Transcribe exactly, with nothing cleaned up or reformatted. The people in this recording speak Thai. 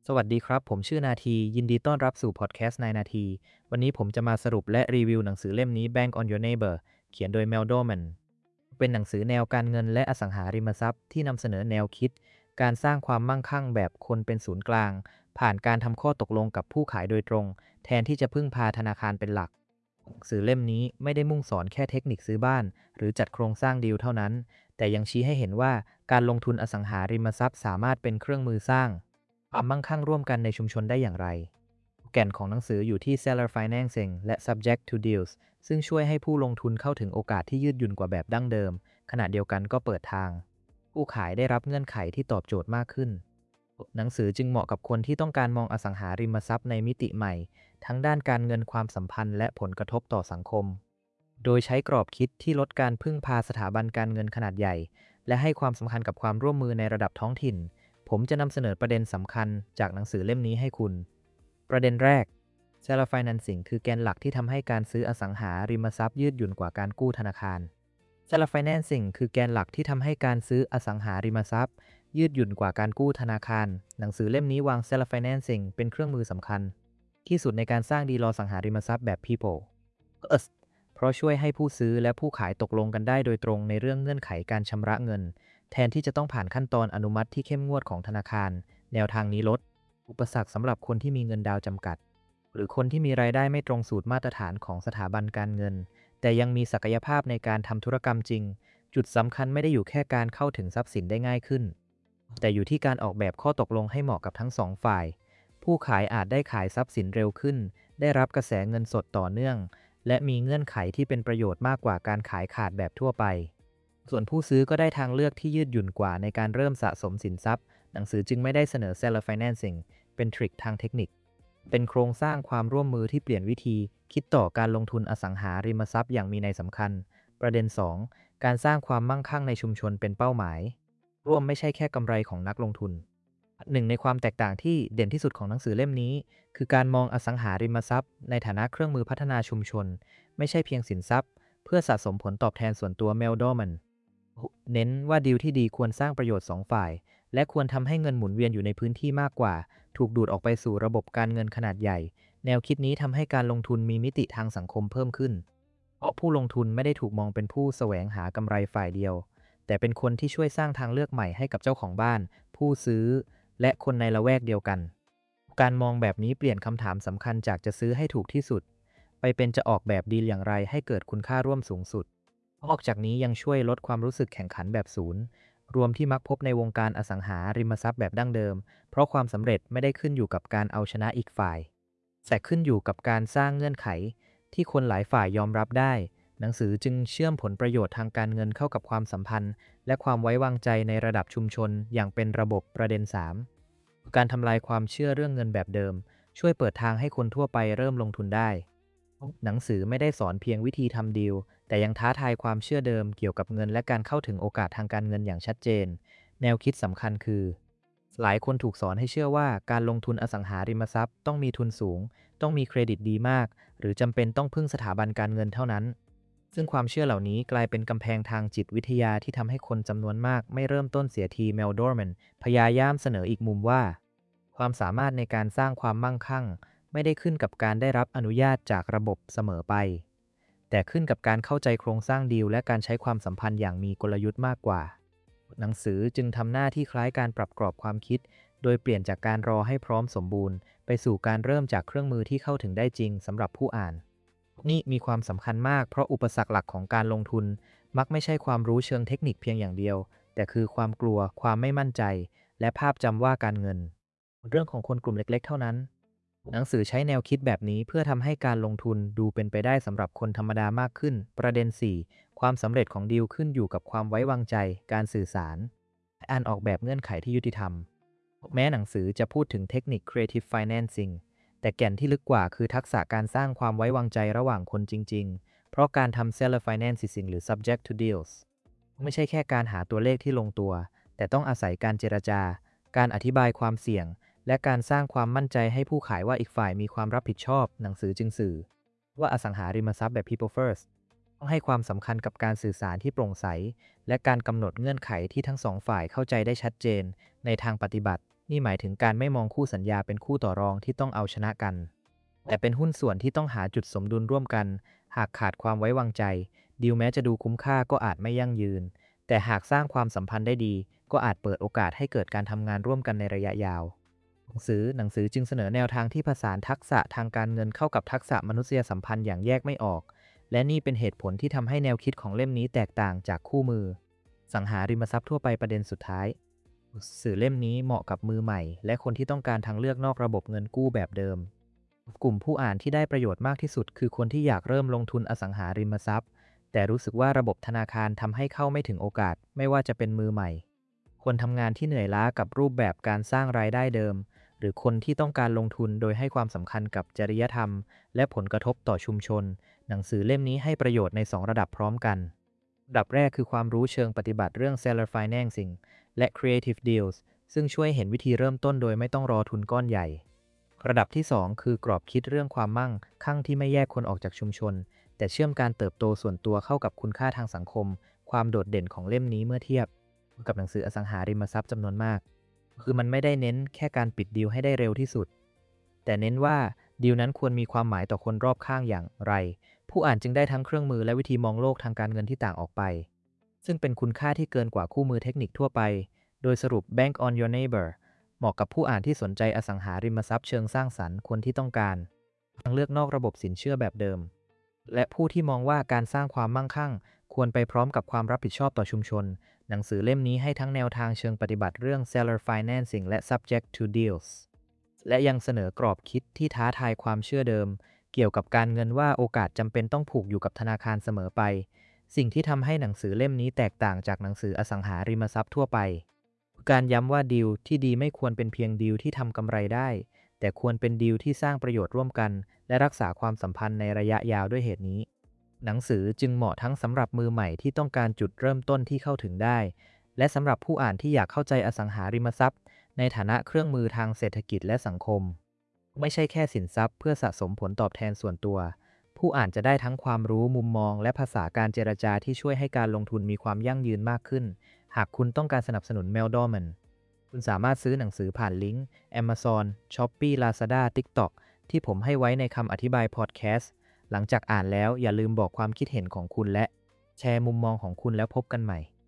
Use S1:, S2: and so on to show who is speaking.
S1: สวัสดีครับผมชื่อนาทียินดีต้อนรับสู่พอดแคสต์นายนาทีวันนี้ผมจะมาสรุปและรีวิวหนังสือเล่มนี้ Bank on Your Neighbor เขียนโดย Mel Dorman เป็นหนังสือแนวการเงินและอสังหาริมทรัพย์ที่นำเสนอแนวคิดการสร้างความมั่งคั่งแบบคนเป็นศูนย์กลางผ่านการทำข้อตกลงกับผู้ขายโดยตรงแทนที่จะพึ่งพาธนาคารเป็นหลักหนังสือเล่มนี้ไม่ได้มุ่งสอนแค่เทคนิคซื้อบ้านหรือจัดโครงสร้างดีลเท่านั้นแต่ยังชี้ให้เห็นว่าการลงทุนอสังหาริมทรัพย์สามารถเป็นเครื่องมือสร้างความมั่งคั่งร่วมกันในชุมชนได้อย่างไรแก่นของหนังสืออยู่ที่ seller financing และ subject to deals ซึ่งช่วยให้ผู้ลงทุนเข้าถึงโอกาสที่ยืดหยุ่นกว่าแบบดั้งเดิมขณะเดียวกันก็เปิดทางผู้ขายได้รับเงื่อนไขที่ตอบโจทย์มากขึ้นหนังสือจึงเหมาะกับคนที่ต้องการมองอสังหาริมทรัพย์ในมิติใหม่ทั้งด้านการเงินความสัมพันธ์และผลกระทบต่อสังคมโดยใช้กรอบคิดที่ลดการพึ่งพาสถาบันการเงินขนาดใหญ่และให้ความสำคัญกับความร่วมมือในระดับท้องถิ่นผมจะนำเสนอประเด็นสำคัญจากหนังสือเล่มนี้ให้คุณประเด็นแรก Seller Financing คือแกนหลักที่ทำให้การซื้ออสังหาริมทรัพย์ยืดหยุ่นกว่าการกู้ธนาคาร Seller Financing คือแกนหลักที่ทำให้การซื้ออสังหาริมทรัพย์ยืดหยุ่นกว่าการกู้ธนาคารหนังสือเล่มนี้วาง Seller Financing เป็นเครื่องมือสำคัญที่สุดในการสร้างดีลอสังหาริมทรัพย์แบบ People First เพราะช่วยให้ผู้ซื้อและผู้ขายตกลงกันได้โดยตรงในเรื่องเงื่อนไขการชำระเงินแทนที่จะต้องผ่านขั้นตอนอนุมัติที่เข้มงวดของธนาคารแนวทางนี้ลดอุปสรรคสำหรับคนที่มีเงินดาวจำกัดหรือคนที่มีรายได้ไม่ตรงสูตรมาตรฐานของสถาบันการเงินแต่ยังมีศักยภาพในการทำธุรกรรมจริงจุดสำคัญไม่ได้อยู่แค่การเข้าถึงทรัพย์สินได้ง่ายขึ้นแต่อยู่ที่การออกแบบข้อตกลงให้เหมาะกับทั้งสองฝ่ายผู้ขายอาจได้ขายทรัพย์สินเร็วขึ้นได้รับกระแสเงินสดต่อเนื่องและมีเงื่อนไขที่เป็นประโยชน์มากกว่าการขายขาดแบบทั่วไปส่วนผู้ซื้อก็ได้ทางเลือกที่ยืดหยุ่นกว่าในการเริ่มสะสมสินทรัพย์หนังสือจึงไม่ได้เสนอ seller financing เป็นทริคทางเทคนิคเป็นโครงสร้างความร่วมมือที่เปลี่ยนวิธีคิดต่อการลงทุนอสังหาริมทรัพย์อย่างมีนัยสำคัญประเด็นสองการสร้างความมั่งคั่งในชุมชนเป็นเป้าหมายร่วมไม่ใช่แค่กำไรของนักลงทุนหนึ่งในความแตกต่างที่เด่นที่สุดของหนังสือเล่มนี้คือการมองอสังหาริมทรัพย์ในฐานะเครื่องมือพัฒนาชุมชนไม่ใช่เพียงสินทรัพย์เพื่อสะสมผลตอบแทนส่วนตัว Mel Dorman เน้นว่าดีลที่ดีควรสร้างประโยชน์สองฝ่ายและควรทำให้เงินหมุนเวียนอยู่ในพื้นที่มากกว่าถูกดูดออกไปสู่ระบบการเงินขนาดใหญ่แนวคิดนี้ทำให้การลงทุนมีมิติทางสังคมเพิ่มขึ้นเพราะผู้ลงทุนไม่ได้ถูกมองเป็นผู้แสวงหากำไรฝ่ายเดียวแต่เป็นคนที่ช่วยสร้างทางเลือกใหม่ให้กับเจ้าของบ้านผู้ซื้อและคนในละแวกเดียวกันการมองแบบนี้เปลี่ยนคำถามสำคัญจากจะซื้อให้ถูกที่สุดไปเป็นจะออกแบบดีลอย่างไรให้เกิดคุณค่าร่วมสูงสุดนอกจากนี้ยังช่วยลดความรู้สึกแข่งขันแบบศูนย์รวมที่มักพบในวงการอสังหาริมทรัพย์แบบดั้งเดิมเพราะความสำเร็จไม่ได้ขึ้นอยู่กับการเอาชนะอีกฝ่ายแต่ขึ้นอยู่กับการสร้างเงื่อนไขที่คนหลายฝ่ายยอมรับได้หนังสือจึงเชื่อมผลประโยชน์ทางการเงินเข้ากับความสัมพันธ์และความไว้วางใจในระดับชุมชนอย่างเป็นระบบประเด็นสามการทำลายความเชื่อเรื่องเงินแบบเดิมช่วยเปิดทางให้คนทั่วไปเริ่มลงทุนได้หนังสือไม่ได้สอนเพียงวิธีทำดีลแต่ยังท้าทายความเชื่อเดิมเกี่ยวกับเงินและการเข้าถึงโอกาสทางการเงินอย่างชัดเจนแนวคิดสำคัญคือหลายคนถูกสอนให้เชื่อว่าการลงทุนอสังหาริมทรัพย์ต้องมีทุนสูงต้องมีเครดิตดีมากหรือจำเป็นต้องพึ่งสถาบันการเงินเท่านั้นซึ่งความเชื่อเหล่านี้กลายเป็นกำแพงทางจิตวิทยาที่ทำให้คนจำนวนมากไม่เริ่มต้นเสียที Mel Dorman พยายามเสนออีกมุมว่าความสามารถในการสร้างความมั่งคั่งไม่ได้ขึ้นกับการได้รับอนุญาตจากระบบเสมอไปแต่ขึ้นกับการเข้าใจโครงสร้างดีลและการใช้ความสัมพันธ์อย่างมีกลยุทธ์มากกว่าหนังสือจึงทำหน้าที่คล้ายการปรับกรอบความคิดโดยเปลี่ยนจากการรอให้พร้อมสมบูรณ์ไปสู่การเริ่มจากเครื่องมือที่เข้าถึงได้จริงสำหรับผู้อ่านนี่มีความสำคัญมากเพราะอุปสรรคหลักของการลงทุนมักไม่ใช่ความรู้เชิงเทคนิคเพียงอย่างเดียวแต่คือความกลัวความไม่มั่นใจและภาพจำว่าการเงินเรื่องของคนกลุ่มเล็กๆเท่านั้นหนังสือใช้แนวคิดแบบนี้เพื่อทำให้การลงทุนดูเป็นไปได้สำหรับคนธรรมดามากขึ้นประเด็นสี่ความสำเร็จของดีลขึ้นอยู่กับความไว้วางใจการสื่อสารการออกแบบเงื่อนไขที่ยุติธรรมแม้หนังสือจะพูดถึงเทคนิค creative financing แต่แก่นที่ลึกกว่าคือทักษะการสร้างความไว้วางใจระหว่างคนจริงๆเพราะการทำ seller financing หรือ subject to deals ไม่ใช่แค่การหาตัวเลขที่ลงตัวแต่ต้องอาศัยการเจรจาการอธิบายความเสี่ยงและการสร้างความมั่นใจให้ผู้ขายว่าอีกฝ่ายมีความรับผิดชอบหนังสือจึงสื่อว่าอสังหาริมทรัพย์แบบ people first ต้องให้ความสำคัญกับการสื่อสารที่โปร่งใสและการกำหนดเงื่อนไขที่ทั้งสองฝ่ายเข้าใจได้ชัดเจนในทางปฏิบัตินี่หมายถึงการไม่มองคู่สัญญาเป็นคู่ต่อรองที่ต้องเอาชนะกันแต่เป็นหุ้นส่วนที่ต้องหาจุดสมดุลร่วมกันหากขาดความไว้วางใจดีลแม้จะดูคุ้มค่าก็อาจไม่ยั่งยืนแต่หากสร้างความสัมพันธ์ได้ดีก็อาจเปิดโอกาสให้เกิดการทำงานร่วมกันในระยะยาวหนังสือหนังสือจึงเสนอแนวทางที่ผสานทักษะทางการเงินเข้ากับทักษะมนุษยสัมพันธ์อย่างแยกไม่ออกและนี่เป็นเหตุผลที่ทำให้แนวคิดของเล่มนี้แตกต่างจากคู่มือสังหาริมทรัพย์ทั่วไปประเด็นสุดท้ายสื่อเล่มนี้เหมาะกับมือใหม่และคนที่ต้องการทางเลือกนอกระบบเงินกู้แบบเดิมกลุ่มผู้อ่านที่ได้ประโยชน์มากที่สุดคือคนที่อยากเริ่มลงทุนอสังหาริมทรัพย์แต่รู้สึกว่าระบบธนาคารทำให้เข้าไม่ถึงโอกาสไม่ว่าจะเป็นมือใหม่คนทำงานที่เหนื่อยล้ากับรูปแบบการสร้างรายได้เดิมหรือคนที่ต้องการลงทุนโดยให้ความสำคัญกับจริยธรรมและผลกระทบต่อชุมชนหนังสือเล่มนี้ให้ประโยชน์ในสองระดับพร้อมกันระดับแรกคือความรู้เชิงปฏิบัติเรื่อง seller financing และ creative deals ซึ่งช่วยเห็นวิธีเริ่มต้นโดยไม่ต้องรอทุนก้อนใหญ่ระดับที่สองคือกรอบคิดเรื่องความมั่งคั่งที่ไม่แยกคนออกจากชุมชนแต่เชื่อมการเติบโตส่วนตัวเข้ากับคุณค่าทางสังคมความโดดเด่นของเล่มนี้เมื่อเทียบกับหนังสืออสังหาริมทรัพย์จำนวนมากคือมันไม่ได้เน้นแค่การปิดดีลให้ได้เร็วที่สุดแต่เน้นว่าดีลนั้นควรมีความหมายต่อคนรอบข้างอย่างไรผู้อ่านจึงได้ทั้งเครื่องมือและวิธีมองโลกทางการเงินที่ต่างออกไปซึ่งเป็นคุณค่าที่เกินกว่าคู่มือเทคนิคทั่วไปโดยสรุป Bank on Your Neighbor เหมาะกับผู้อ่านที่สนใจอสังหาริมทรัพย์เชิงสร้างสรรค์คนที่ต้องการทางเลือกนอกระบบสินเชื่อแบบเดิมและผู้ที่มองว่าการสร้างความมั่งคั่งควรไปพร้อมกับความรับผิดชอบต่อชุมชนหนังสือเล่มนี้ให้ทั้งแนวทางเชิงปฏิบัติเรื่อง seller financing และ subject to deals และยังเสนอกรอบคิดที่ท้าทายความเชื่อเดิมเกี่ยวกับการเงินว่าโอกาสจำเป็นต้องผูกอยู่กับธนาคารเสมอไปสิ่งที่ทำให้หนังสือเล่มนี้แตกต่างจากหนังสืออสังหาริมทรัพย์ทั่วไปการย้ำว่าดีลที่ดีไม่ควรเป็นเพียงดีลที่ทำกำไรได้แต่ควรเป็นดีลที่สร้างประโยชน์ร่วมกันและรักษาความสัมพันธ์ในระยะยาวด้วยเหตุนี้หนังสือจึงเหมาะทั้งสำหรับมือใหม่ที่ต้องการจุดเริ่มต้นที่เข้าถึงได้และสำหรับผู้อ่านที่อยากเข้าใจอสังหาริมทรัพย์ในฐานะเครื่องมือทางเศรษฐกิจและสังคมไม่ใช่แค่สินทรัพย์เพื่อสะสมผลตอบแทนส่วนตัวผู้อ่านจะได้ทั้งความรู้มุมมองและภาษาการเจรจาที่ช่วยให้การลงทุนมีความยั่งยืนมากขึ้นหากคุณต้องการสนับสนุน Meldorman คุณสามารถซื้อหนังสือผ่านลิงก์ Amazon, Shopee, Lazada, TikTok ที่ผมให้ไว้ในคำอธิบายพอดแคสต์หลังจากอ่านแล้วอย่าลืมบอกความคิดเห็นของคุณและแชร์มุมมองของคุณแล้วพบกันใหม่